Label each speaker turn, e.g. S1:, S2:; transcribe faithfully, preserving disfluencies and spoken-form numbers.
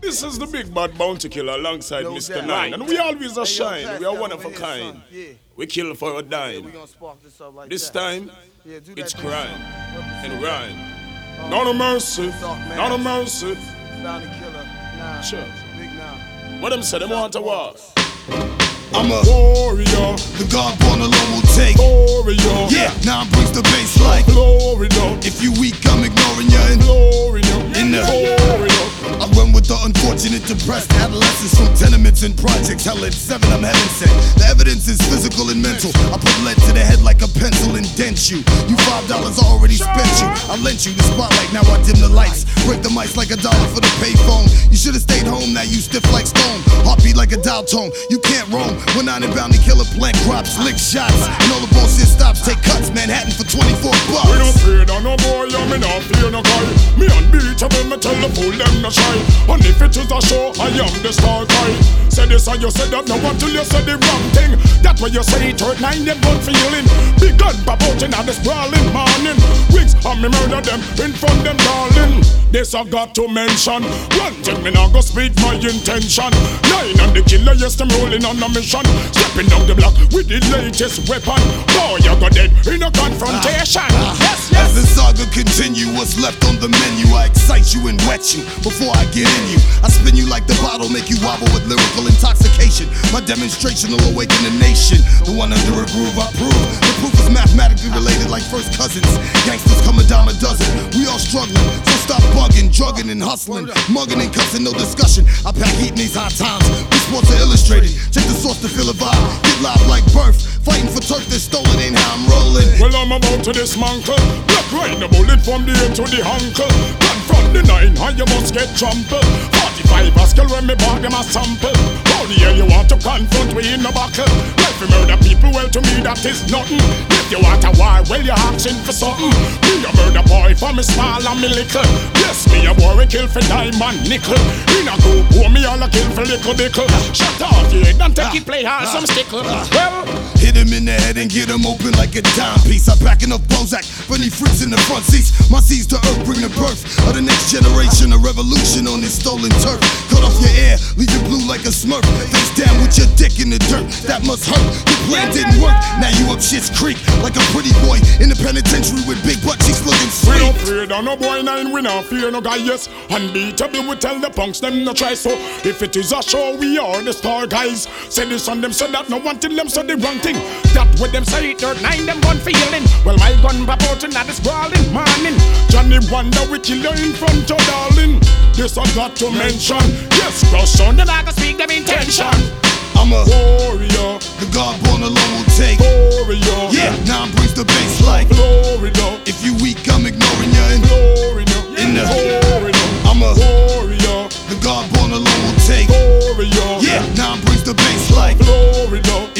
S1: This is the big bad bounty killer alongside
S2: No
S1: Mister
S2: doubt.
S1: Nine. And we always are
S2: Hey, yo,
S1: shine.
S2: pass
S1: We are
S2: that
S1: one of
S2: over
S1: a
S2: here,
S1: kind.
S2: son. Yeah.
S1: We kill for a
S2: Yeah,
S1: dime.
S2: we gonna spark this up like
S1: This
S2: that.
S1: time,
S2: Yeah, do that
S1: it's
S2: thing,
S1: crime
S2: son. Represent
S1: and
S2: that.
S1: rhyme.
S2: Um,
S1: Not a mercy.
S2: Dark man.
S1: Not a mercy.
S2: Bounty killer. Nah.
S1: Sure.
S2: Big nah.
S1: What them say? Them want to war.
S3: I'm a
S1: Warrior.
S3: the God born alone will take.
S1: Warrior.
S3: Yeah, now brings the bass like.
S1: Florida.
S3: If you weak, I'm ignoring you. And
S1: Florida.
S3: In the-
S1: Florida.
S3: I run with the unfortunate, depressed adolescents from tenements and projects. Hell, at seven, I'm heaven sent. The evidence is physical and mental. I put lead to the head like a pencil and dent you. You five dollars I already spent you. I lent you the spotlight, now I dim the lights. Break the mics like a dollar for the payphone. You should have stayed home, now you stiff like stone. Heartbeat like a dial tone. You can't roam. When I'm in bounty killer, plant crops, lick shots, and all the bullshit stops. Take cuts, Manhattan for twenty-four
S1: We
S3: bucks.
S1: don't fear no no boy, yeah, me not fear no guy. Me unbeatable, me tell the fool them no shy. And if it is a show, I am the star guy. Say this and you say that, no until you say the wrong thing. That's why you say it hurt nine, them gun feeling. Big gun baboting at this brawling morning. Wigs and me murder them in front them darling. This I got to mention. One thing me not go speak my intention. Nine and the killer, yes, them rolling on a mission. Stepping down the block with the latest weapon. Boy, you go dead in a confrontation. Yes, yes.
S3: As the saga continue, what's left on the menu? I excite you and wet you before I get in you. I spin you like the bottle, make you wobble with lyrical intoxication. My demonstration will awaken the nation. The one under a groove I prove. The proof is mathematically related like first cousins. Gangsters come a dime a dozen. We all struggling, so stop bugging, drugging and hustling, mugging and cussing, no discussion. I pack heat in these hot times. We sports are illustrated. Check the source to feel a vibe. Get live like birth. Fighting for turf that's stolen ain't how I'm rolling.
S1: Well, I'm about to dismantle. Black rain, the bullet from the head to the ankle. Gun from the nine, how you must get trampled. forty-five a skill when me bought them a sample. How the hell you want to confront me in a buckle? Well, if you murder people, well, to me that is nothing. If you want a war, well, you're asking for something. Me a murder boy for me small and me little. Yes, me a boy we kill for diamond nickel. In a group, who me all a kill for little dickle. Shut off your head and take it play hard some stickle. Well,
S3: hit him in the head and get him open like a timepiece. I pack enough Bozak for any freaks in the front seats. My seeds to earth bring the birth of the next generation, a revolution on this stolen turf. Cut off your air, leave you blue like a smurf. Face down with your dick in the dirt, that must hurt. Your plan didn't work, now you up shit's creek like a pretty boy in the penitentiary with big butt cheeks looking
S1: we
S3: sweet.
S1: don't fear no no boy nine, we not fear no guy, yes. Unbeatable, we tell the punks them no try. So if it is a show, we are the star guys. Say this on them, say that, no one till them say the wrong thing. That with them say it hurt nine, them gun feeling. Well, my gun reporting at this brawling morning. Johnny Wonder, we kill you in front of darling. This I got to mention. Yes, cross on them, I can speak them intention.
S3: I'm a
S1: Warrior,
S3: the God born alone will take.
S1: warrior,
S3: Yeah, now brings the bass like.
S1: Florida,
S3: If you weak, I'm ignoring you. And
S1: Florida,
S3: In the-
S1: Florida,
S3: I'm a
S1: warrior,
S3: the God born alone will take.
S1: warrior,
S3: Yeah, now brings the bass like.
S1: Florida,